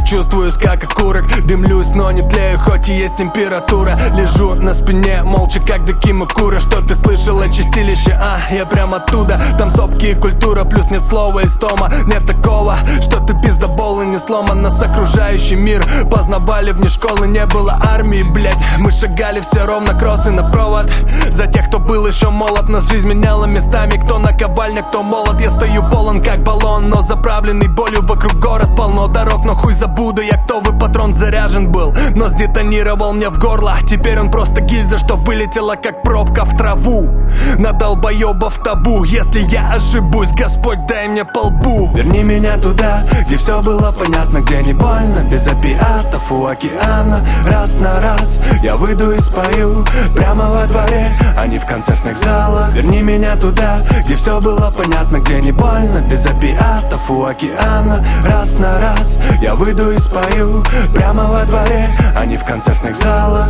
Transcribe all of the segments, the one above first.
чувствуюсь как окурок. Дымлюсь, но не тлею, хоть и есть температура. Лежу на спине, молча как Дакимакура. Что ты слышала, чистилище, я прям оттуда. Там сопки и культура, плюс нет слова истома. Нет такого, что ты пиздобол и не сломан. Нас окружающий мир познавали вне школы. Не было армии, блять, мы шагали все ровно, кроссы на провод. За тех, кто был еще молод, нас жизнь меняла местами. Кто наковальня, кто молод. Я стою полон как баллон, но заправленный болью. Вокруг город полно дорог, но хуй забуду я, кто вы. Патрон заряжен был, но сдетонировал мне в горло. Теперь он просто гильза, что вылетела как пробка в траву. На долбоебов табу. Если я ошибусь, Господь, дай мне по лбу. Верни меня туда, где все было понятно, где не больно, без опиатов у океана. Раз на раз я выйду и спою прямо во дворе, а не в концертных залах. Верни меня туда, где все было понятно, где не больно, без опиатов у океана. Раз на раз я выйду и спою прямо во дворе, а не в концертных залах.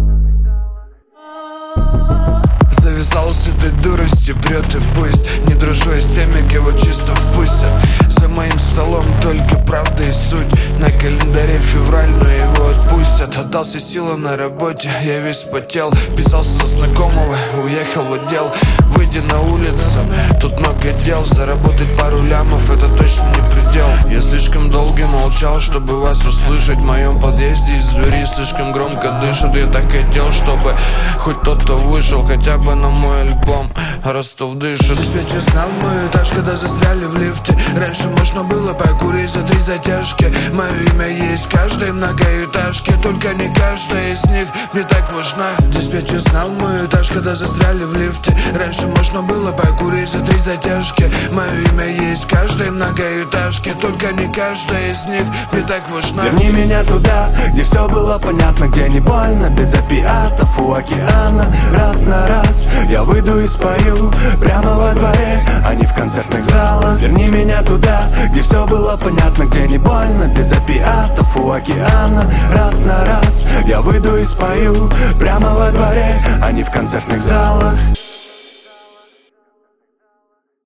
Завязал с этой дуростью, брет и пусть. Не дружу я с теми, кого чисто впустят. За моим столом только правда и суть. На календаре февраль, но его отпустят. Отдался силы на работе, я весь потел. Писался со знакомого, уехал в отдел. Выйди на улицу, тут много дел. Заработать пару лямов, это точно не предел. Я слишком долго молчал, чтобы вас услышать. В моем подъезде из двери слишком громко дышат. Я так хотел, чтобы хоть кто-то вышел, хотя бы на мой альбом Ростов дышит. Диспетчер знал мой этаж, когда застряли в лифте. Раньше можно было покурить за 3 затяжки. Мое имя есть в каждой многоэтажке, только не каждая из них мне так важна. Диспетчер знал мой этаж, когда застряли в лифте. Раньше можно было покурить за 3 затяжки. Мое имя есть в каждой многоэтажке, только не каждая из них мне так важна. Верни меня туда, где все было понятно, где не больно, без опиатов у океана. Раз на раз я выйду и спою прямо во дворе, а не в концертных залах. Верни меня туда, где все было понятно, где не больно, без опиатов у океана. Раз на раз я выйду и спою прямо во дворе, а не в концертных залах.